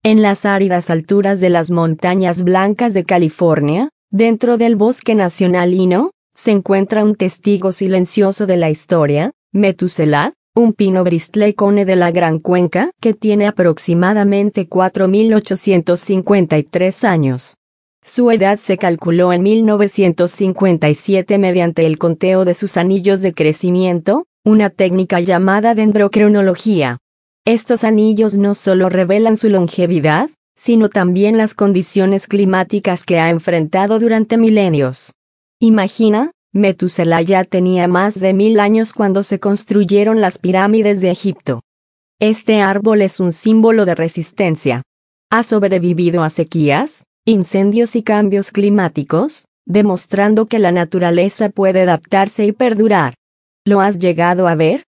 En las áridas alturas de las montañas blancas de California, dentro del Bosque Nacional Inyo, se encuentra un testigo silencioso de la historia, Metuselah, un pino bristlecone de la Gran Cuenca que tiene aproximadamente 4.853 años. Su edad se calculó en 1957 mediante el conteo de sus anillos de crecimiento, una técnica llamada dendrocronología. Estos anillos no solo revelan su longevidad, sino también las condiciones climáticas que ha enfrentado durante milenios. Imagina, Metuselah ya tenía más de 1000 años cuando se construyeron las pirámides de Egipto. Este árbol es un símbolo de resistencia. Ha sobrevivido a sequías, incendios y cambios climáticos, demostrando que la naturaleza puede adaptarse y perdurar. ¿Lo has llegado a ver?